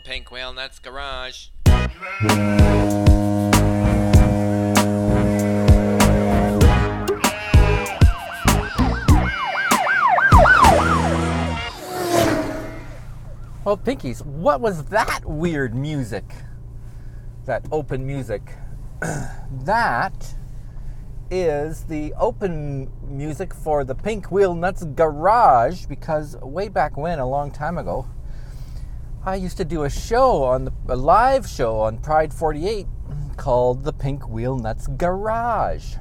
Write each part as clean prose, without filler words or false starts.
Pink Wheel Nuts Garage. Well, Pinkies, what was that weird music? That open music. That is the open music for the Pink Wheel Nuts Garage, because way back when, a long time ago, I used to do a live show on Pride 48 called the Pink Wheel Nuts Garage.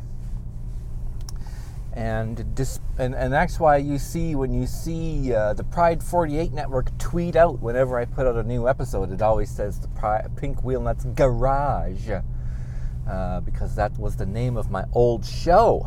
And that's why when you see the Pride 48 network tweet out whenever I put out a new episode, it always says the Pink Wheel Nuts Garage, because that was the name of my old show.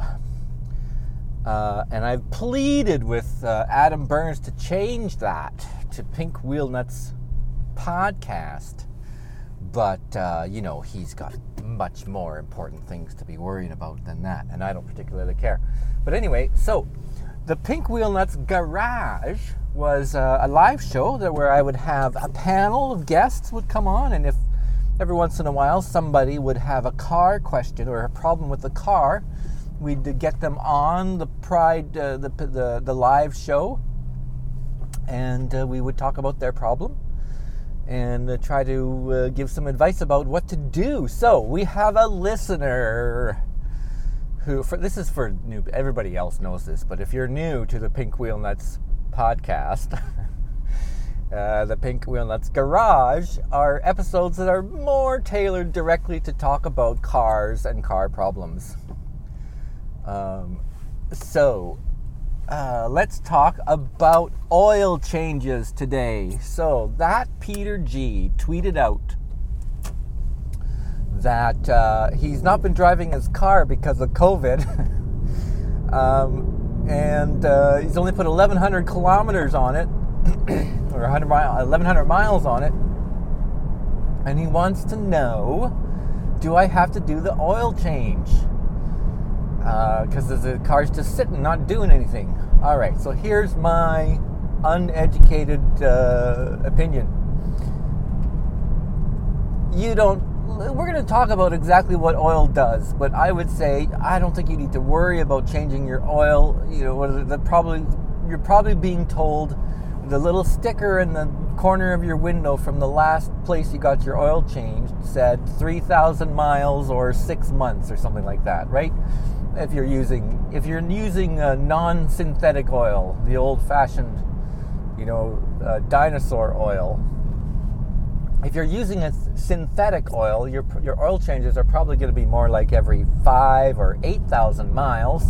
And I've pleaded with Adam Burns to change that to Pink Wheel Nuts Podcast, but he's got much more important things to be worrying about than that, and I don't particularly care. But anyway, so the Pink Wheel Nuts Garage was a live show where I would have a panel of guests would come on, and if every once in a while somebody would have a car question or a problem with the car, we'd get them on the Pride, the live show, and we would talk about their problem and try to give some advice about what to do. So we have a listener this is for new. Everybody else knows this, but if you're new to the Pink Wheel Nuts podcast, the Pink Wheel Nuts Garage are episodes that are more tailored directly to talk about cars and car problems. Let's talk about oil changes today. So that Peter G tweeted out that he's not been driving his car because of COVID, and he's only put 1,100 kilometers on it, or 1,100 miles on it, and he wants to know, do I have to do the oil change? Because the car's just sitting, not doing anything. All right, so here's my uneducated opinion. We're going to talk about exactly what oil does, but I would say I don't think you need to worry about changing your oil. You're probably being told the little sticker in the corner of your window from the last place you got your oil changed said 3,000 miles or 6 months or something like that, right? If you're using non-synthetic oil, the old-fashioned, dinosaur oil. If you're using a synthetic oil, your oil changes are probably going to be more like every 5,000 or 8,000 miles,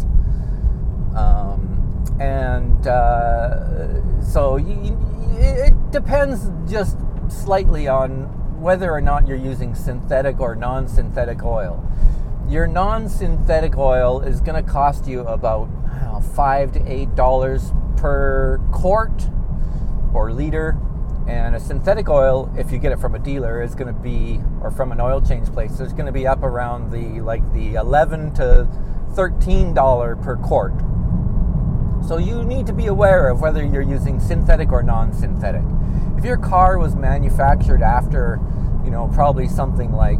so it depends just slightly on whether or not you're using synthetic or non-synthetic oil. Your non-synthetic oil is going to cost you about $5 to $8 per quart or liter. And a synthetic oil, if you get it from a dealer, is going to be, or from an oil change place, it's going to be up around the $11 to $13 per quart. So you need to be aware of whether you're using synthetic or non-synthetic. If your car was manufactured after, probably something like,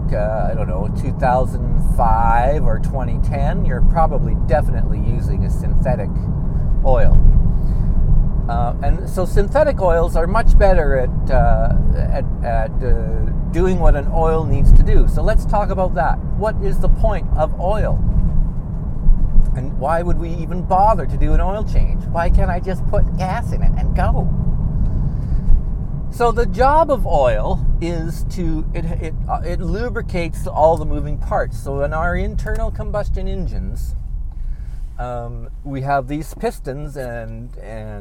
2005 or 2010, you're probably definitely using a synthetic oil. And so synthetic oils are much better at doing what an oil needs to do. So let's talk about that. What is the point of oil? And why would we even bother to do an oil change? Why can't I just put gas in it and go? So the job of oil is it lubricates all the moving parts. So in our internal combustion engines, we have these pistons, and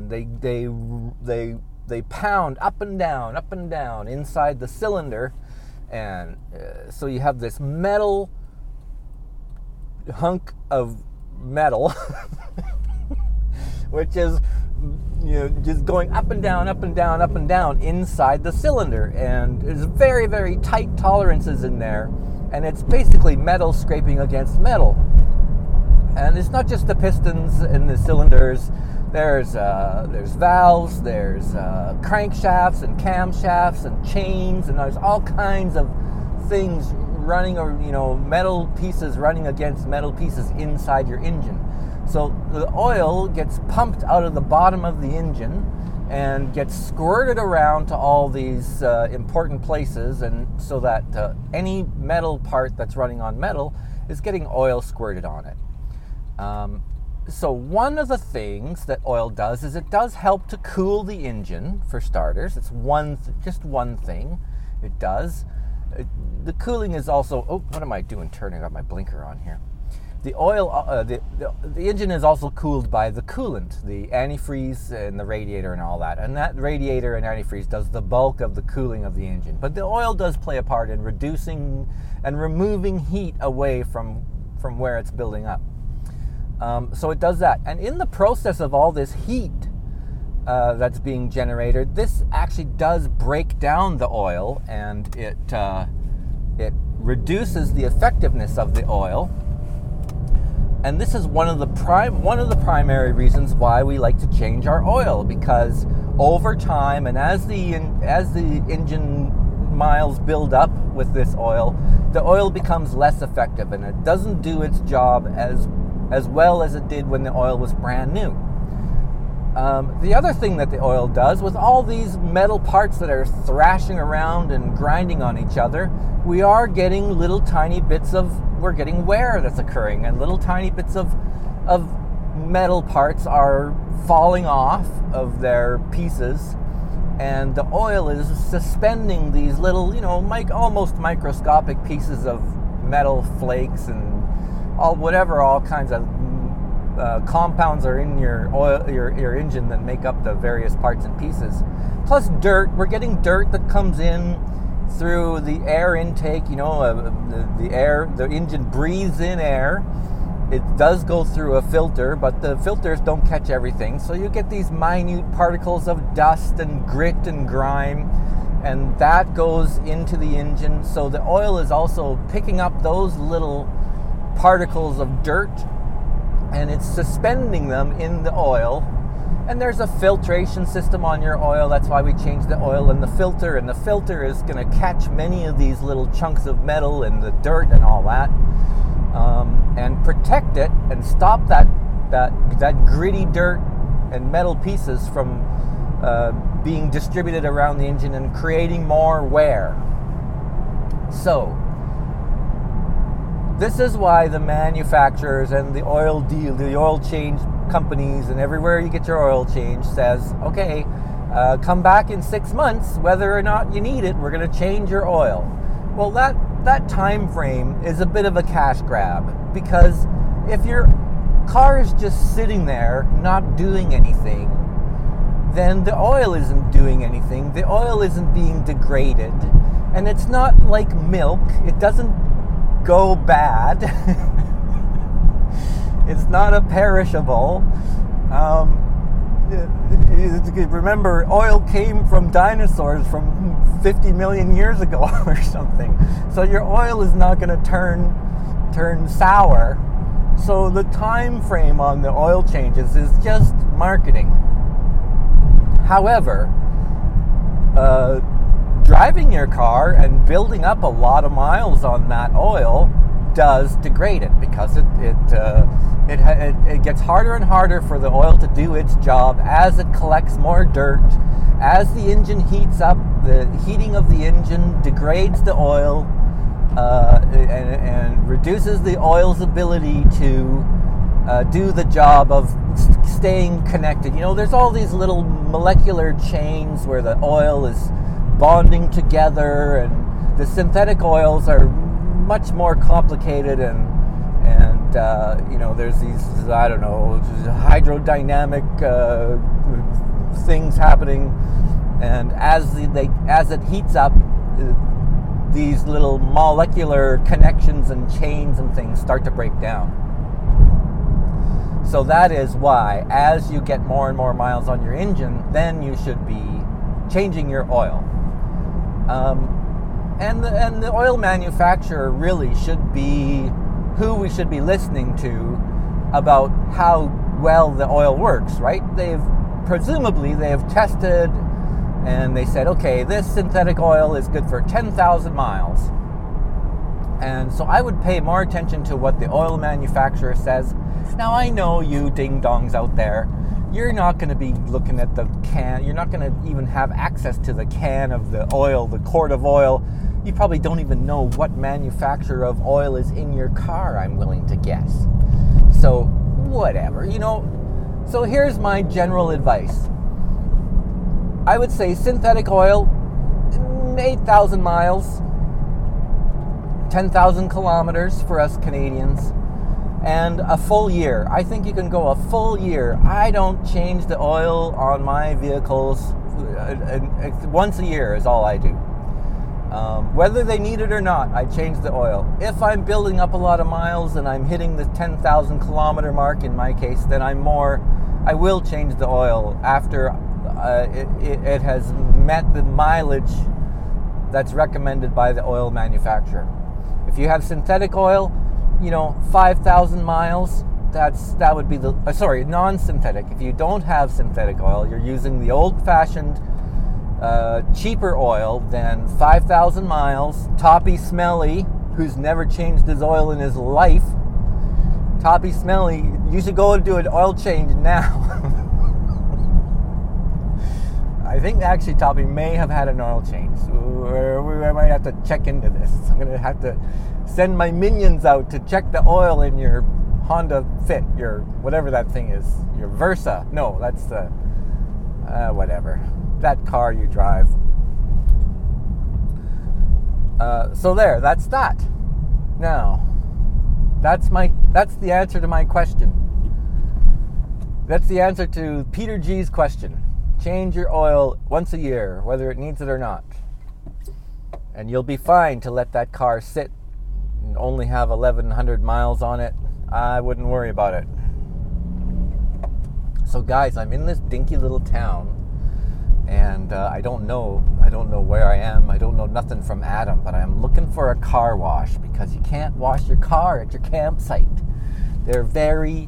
they pound up and down inside the cylinder, and so you have this metal hunk of metal, which is just going up and down inside the cylinder, and there's very, very tight tolerances in there, and it's basically metal scraping against metal. And it's not just the pistons and the cylinders. There's valves, there's crankshafts and camshafts and chains, and there's all kinds of things running, or metal pieces running against metal pieces inside your engine. So the oil gets pumped out of the bottom of the engine and gets squirted around to all these important places, and so that any metal part that's running on metal is getting oil squirted on it. So one of the things that oil does is it does help to cool the engine, for starters. It's just one thing it does. The cooling is also, what am I doing turning up my blinker on here? The oil, the engine is also cooled by the coolant, the antifreeze and the radiator and all that. And that radiator and antifreeze does the bulk of the cooling of the engine. But the oil does play a part in reducing and removing heat away from where it's building up. So it does that. And in the process of all this heat that's being generated, this actually does break down the oil, and it reduces the effectiveness of the oil. And this is one of the primary reasons why we like to change our oil, because over time, and as the engine miles build up with this oil, the oil becomes less effective, and it doesn't do its job as well as it did when the oil was brand new. The other thing that the oil does, with all these metal parts that are thrashing around and grinding on each other, we are getting little tiny bits we're getting wear that's occurring, and little tiny bits of metal parts are falling off of their pieces, and the oil is suspending these little, almost microscopic pieces of metal flakes and all kinds of compounds are in your oil, your engine, that make up the various parts and pieces. Plus dirt. We're getting dirt that comes in through the air intake. The engine breathes in air. It does go through a filter, but the filters don't catch everything. So you get these minute particles of dust and grit and grime, and that goes into the engine. So the oil is also picking up those little particles of dirt, and it's suspending them in the oil. And there's a filtration system on your oil. That's why we change the oil in the filter, and the filter is going to catch many of these little chunks of metal and the dirt and all that, and protect it and stop that gritty dirt and metal pieces from being distributed around the engine and creating more wear. So this is why the manufacturers and the oil change companies, and everywhere you get your oil change says, okay, come back in 6 months, whether or not you need it, we're going to change your oil. Well, that time frame is a bit of a cash grab, because if your car is just sitting there not doing anything, then the oil isn't doing anything. The oil isn't being degraded, and it's not like milk. It doesn't go bad. It's not a perishable. Remember, oil came from dinosaurs from 50 million years ago or something. So your oil is not going to turn sour. So the time frame on the oil changes is just marketing. However, driving your car and building up a lot of miles on that oil does degrade it, because it gets harder and harder for the oil to do its job as it collects more dirt. As the engine heats up, the heating of the engine degrades the oil and reduces the oil's ability to do the job of staying connected. There's all these little molecular chains where the oil is bonding together, and the synthetic oils are much more complicated, and there's these hydrodynamic things happening, and as it heats up, these little molecular connections and chains and things start to break down. So that is why, as you get more and more miles on your engine, then you should be changing your oil. And the oil manufacturer really should be who we should be listening to about how well the oil works, right? Presumably they have tested and they said, okay, this synthetic oil is good for 10,000 miles. And so I would pay more attention to what the oil manufacturer says. Now I know you ding-dongs out there, you're not going to be looking at the can, you're not going to even have access to the can of the oil, the quart of oil. You probably don't even know what manufacturer of oil is in your car, I'm willing to guess. So, whatever, So here's my general advice. I would say synthetic oil, 8,000 miles, 10,000 kilometers for us Canadians, and a full year. I think you can go a full year. I don't change the oil on my vehicles. Once a year is all I do. Whether they need it or not, I change the oil. If I'm building up a lot of miles and I'm hitting the 10,000 kilometer mark in my case, then I will change the oil after it has met the mileage that's recommended by the oil manufacturer. If you have synthetic oil, 5,000 miles, that would be non-synthetic. If you don't have synthetic oil, you're using the old-fashioned cheaper oil, then 5,000 miles. Toppy Smelly, who's never changed his oil in his life. Toppy Smelly, you should go and do an oil change now. I think actually Toppy may have had an oil change. I might have to check into this. I'm going to have to send my minions out to check the oil in your Honda Fit, your whatever that thing is, your Versa. No, that's the whatever. That car you drive. So that's that. Now, that's the answer to my question. That's the answer to Peter G's question. Change your oil once a year, whether it needs it or not. And you'll be fine to let that car sit and only have 1,100 miles on it. I wouldn't worry about it. So guys, I'm in this dinky little town, and I don't know where I am. I don't know nothing from Adam, but I'm looking for a car wash because you can't wash your car at your campsite. They're very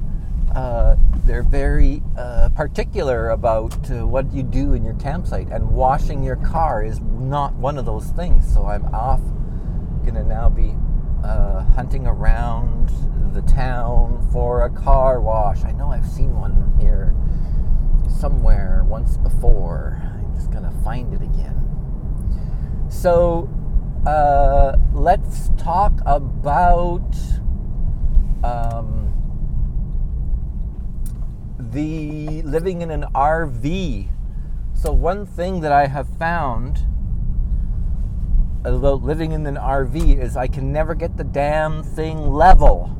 particular about what you do in your campsite, and washing your car is not one of those things. So I'm gonna now be hunting around the town for a car wash. I know I've seen one here somewhere once before. I'm just gonna find it again. So let's talk about the living in an RV. So one thing that I have found about living in an RV is I can never get the damn thing level.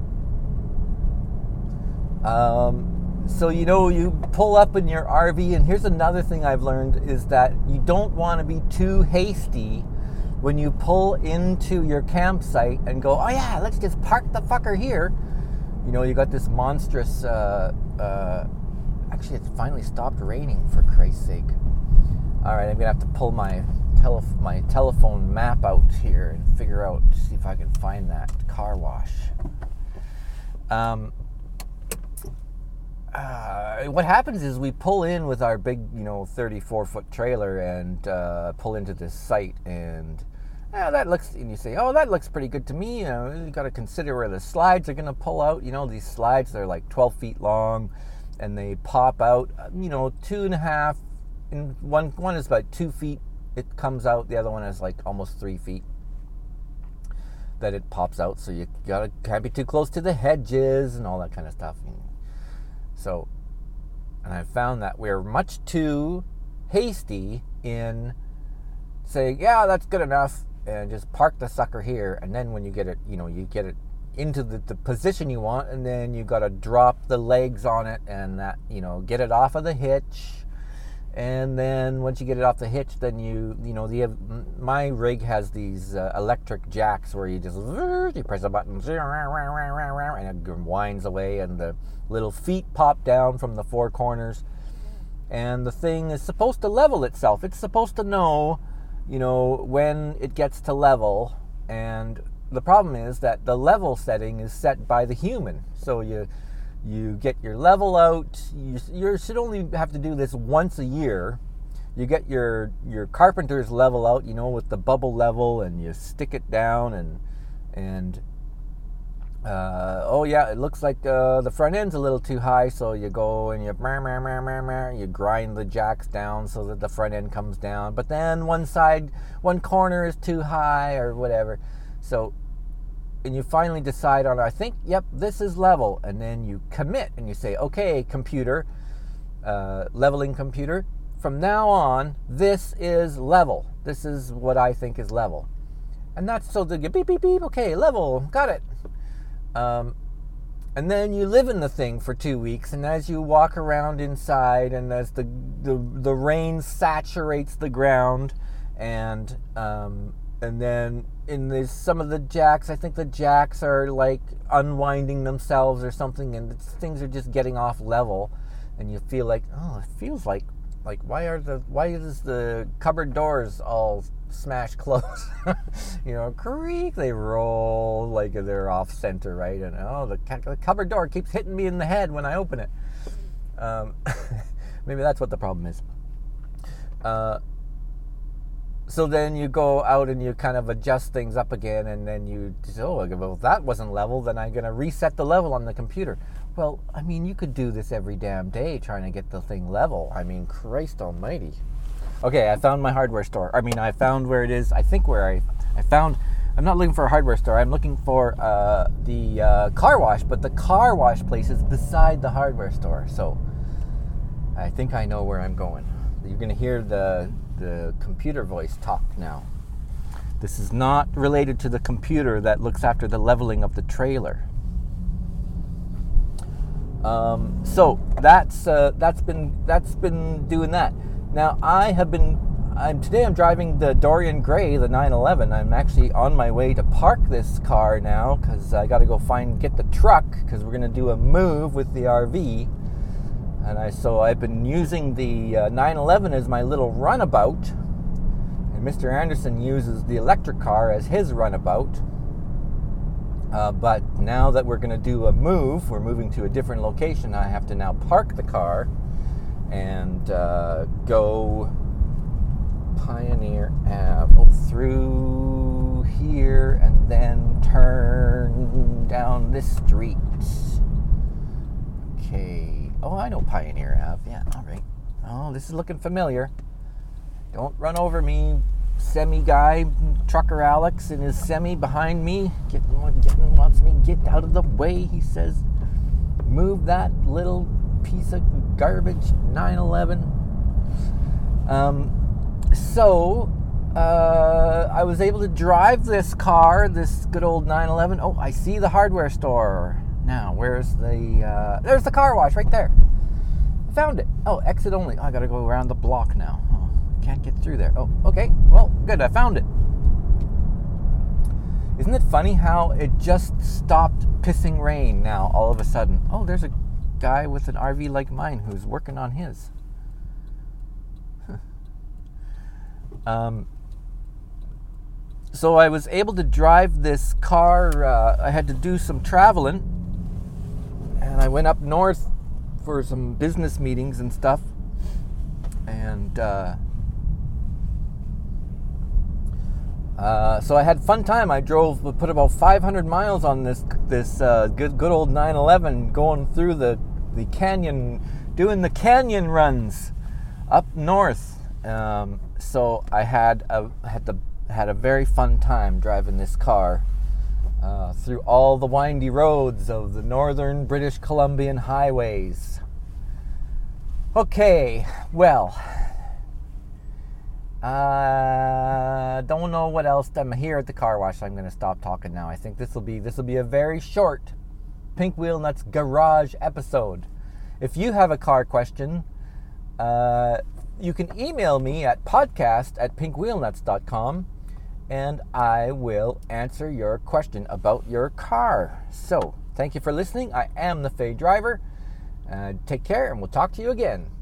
So you pull up in your RV, and here's another thing I've learned is that you don't want to be too hasty when you pull into your campsite and go, oh yeah, let's just park the fucker here. You got this monstrous actually, it's finally stopped raining, for Christ's sake. All right, I'm gonna have to pull my telephone map out here and see if I can find that car wash. What happens is we pull in with our big, 34-foot trailer and pull into this site, and you say, oh, that looks pretty good to me. You got to consider where the slides are gonna pull out. These slides, they're like 12 feet long. And they pop out, 2.5, and one is about 2 feet. It comes out. The other one is like almost 3 feet that it pops out. So you can't be too close to the hedges and all that kind of stuff. So, and I found that we're much too hasty in saying, yeah, that's good enough, and just park the sucker here. And then when you get it, you get it into the position you want, and then you got to drop the legs on it and that, get it off of the hitch. And then once you get it off the hitch, then my rig has these electric jacks where you press a button and it winds away, and the little feet pop down from the four corners, and the thing is supposed to level itself. It's supposed to know, when it gets to level. And the problem is that the level setting is set by the human. So you You get your level out. You should only have to do this once a year. You get your carpenter's level out, with the bubble level, and you stick it down, and it looks like the front end's a little too high, so you go and you grind the jacks down so that the front end comes down. But then one corner is too high or whatever. So, and you finally decide on, I think, yep, this is level. And then you commit and you say, okay, computer, leveling computer, from now on, this is level. This is what I think is level. And that's so they get beep, beep, beep, okay, level, got it. And then you live in the thing for 2 weeks, and as you walk around inside, and as the rain saturates the ground, and then in some of the jacks, I think the jacks are like unwinding themselves or something, and things are just getting off level, and you feel like, oh, it feels like why is the cupboard doors all smash closed? Creak, they roll like they're off center, right? And the cupboard door keeps hitting me in the head when I open it. Maybe that's what the problem is. So then you go out and you kind of adjust things up again, and then you just, well, that wasn't level, then I'm going to reset the level on the computer. Well, I mean, you could do this every damn day trying to get the thing level. I mean, Christ almighty. Okay, I found my hardware store. I found where it is. I think where I found, I'm not looking for a hardware store. I'm looking for the car wash, but the car wash place is beside the hardware store. So I think I know where I'm going. You're going to hear the computer voice talk now. This is not related to the computer that looks after the leveling of the trailer. So that's been doing that. Now today I'm driving the Dorian Gray, the 911. I'm actually on my way to park this car now because I got to go get the truck because we're going to do a move with the RV. And so I've been using the 911 as my little runabout, and Mr. Anderson uses the electric car as his runabout. But now that we're going to do a move, we're moving to a different location, I have to now park the car and go Pioneer Ave through here and then turn down this street. Okay. Oh, I know Pioneer Ave. Yeah, all right. Oh, this is looking familiar. Don't run over me, semi guy, trucker Alex in his semi behind me. Wants me to get out of the way, he says. Move that little piece of garbage, 911. So I was able to drive this car, this good old 911. Oh, I see the hardware store. Now, where's there's the car wash right there. I found it. Oh, exit only. I gotta go around the block now. Oh, can't get through there. Oh, okay. Well, good. I found it. Isn't it funny how it just stopped pissing rain now all of a sudden? Oh, there's a guy with an RV like mine who's working on his. So I was able to drive this car. I had to do some traveling. And I went up north for some business meetings and stuff. And so I had fun time. I put about 500 miles on this good old 911, going through the canyon, doing the canyon runs up north. So I had a very fun time driving this car through all the windy roads of the northern British Columbian highways. Okay, well, don't know what else. I'm here at the car wash. I'm going to stop talking now. I think this will be a very short Pink Wheel Nuts garage episode. If you have a car question, you can email me at podcast@pinkwheelnuts.com. and I will answer your question about your car. So, thank you for listening. I am the Fay Driver. Take care, and we'll talk to you again.